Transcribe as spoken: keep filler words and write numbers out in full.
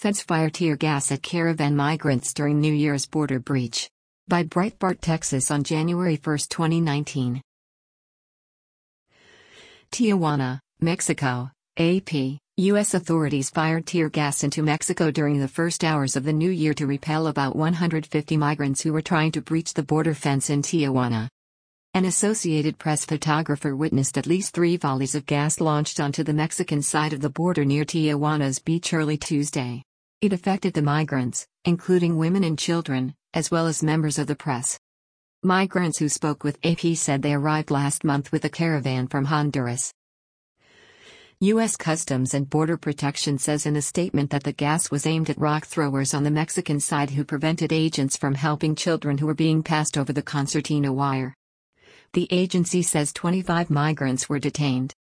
Feds fire tear gas at caravan migrants during New Year's border breach. By Breitbart Texas on January first, twenty nineteen. Tijuana, Mexico, A P. U S authorities fired tear gas into Mexico during the first hours of the new year to repel about one hundred fifty migrants who were trying to breach the border fence in Tijuana. An Associated Press photographer witnessed at least three volleys of gas launched onto the Mexican side of the border near Tijuana's beach early Tuesday. It affected the migrants, including women and children, as well as members of the press. Migrants who spoke with A P said they arrived last month with a caravan from Honduras. U S Customs and Border Protection says in a statement that the gas was aimed at rock throwers on the Mexican side who prevented agents from helping children who were being passed over the concertina wire. The agency says twenty-five migrants were detained.